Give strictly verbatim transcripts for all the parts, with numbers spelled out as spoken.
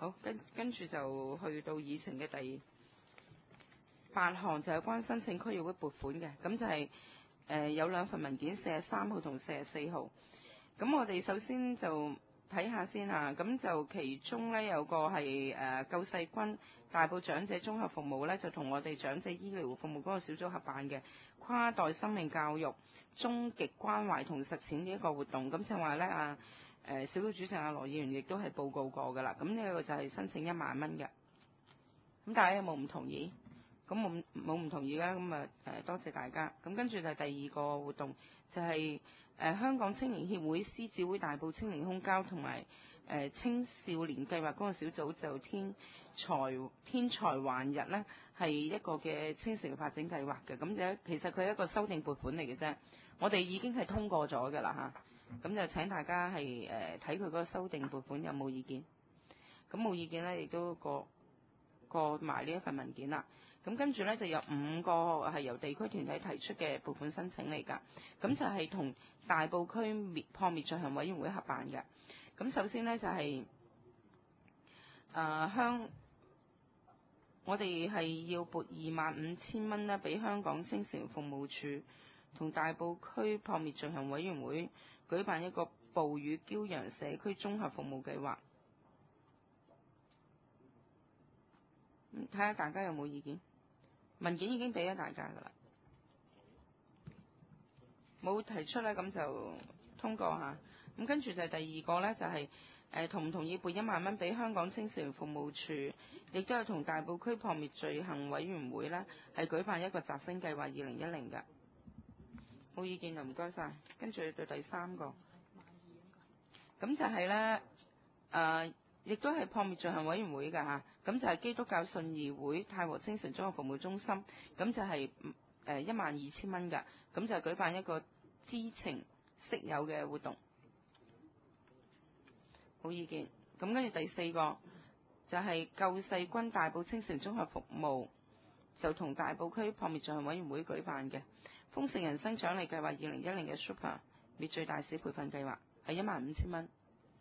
好，跟跟住就去到議程嘅第八項，就係關申請區議會撥款嘅，咁就係、是、誒、呃、有兩份文件，四十三號同四十四號。咁我哋首先就睇下先啊，咁就其中呢，有個係誒、呃、救世軍大埔長者綜合服務呢，就同我哋長者醫療服務嗰個小組合辦嘅跨代生命教育終極關懷同實踐嘅一個活動。咁就話呢，啊誒、呃、小組主席阿羅議員亦都係報告過㗎啦。咁呢個就係申請一萬蚊嘅。咁大家有冇唔同意？咁冇冇唔同意啦。咁啊誒多謝大家。咁跟住就係第二個活動，就係、是、誒、呃、香港青年協會獅子會大埔青年空交同埋誒青少年計劃嗰個小組就天才天才還日呢，係一個嘅青少年發展計劃嘅。咁就其實佢係一個修訂撥款嚟嘅啫。我哋已經係通過咗㗎啦嚇。咁就請大家係誒睇佢嗰個修訂撥款有冇意見。咁冇意見呢，亦都過過埋呢一份文件啦。咁跟住呢，就有五個係由地區團體提出嘅撥款申請嚟㗎。咁就係同大埔區滅撲滅罪行委員會合辦嘅。咁首先呢，就係誒香，我哋係要撥二萬五千蚊呢，俾香港青少年服務處同大埔區撲滅罪行委員會舉辦一個哺乳嬌養社區綜合服務計劃。睇下大家有冇意見？文件已經俾咗大家㗎啦，冇提出呢，咁就通過下。咁跟住就係第二個呢，就係、是、誒同唔同意撥一萬蚊俾香港青少年服務處，亦都係同大埔區撲滅罪行委員會呢，係舉辦一個摘星計劃二零一零嘅。冇意見就唔該晒。跟住到第三個，咁就係呢，誒、呃，亦都係撲滅罪行委員會㗎嚇。咁就係基督教信義會太和清晨綜合服務中心，咁就係誒一萬二千蚊㗎。咁就係舉辦一個知情識友嘅活動。冇意見。咁跟住第四個就係、是、救世軍大埔青晨綜合服務，就同大埔區撲滅罪行委員會舉辦嘅豐盛人生獎勵計劃二零一零嘅 Super 滅罪大使培訓計劃，係一萬五千蚊。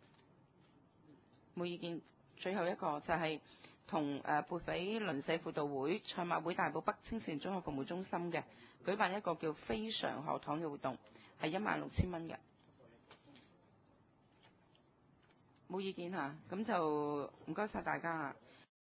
冇意見。最後一個就係同誒撥俾鄰舍輔導會賽馬會大埔北青少年綜合服務中心嘅舉辦一個叫非常學堂嘅活動，係一萬六千蚊嘅。冇意見嚇，咁就唔該晒大家嚇。